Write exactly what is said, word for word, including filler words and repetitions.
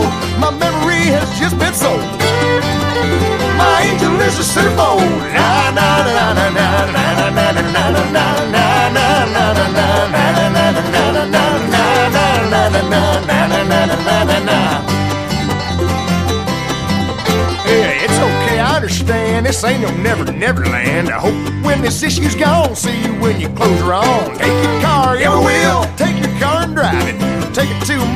my memory has just been sold. My angel is a centerfold. Na na na na na na na na na na na na na na. Yeah, it's okay, I understand. This ain't no never, never land. I hope when this issue's gone, see you when you close her on. Take your car, you ever will. Take your car and drive it. Take it to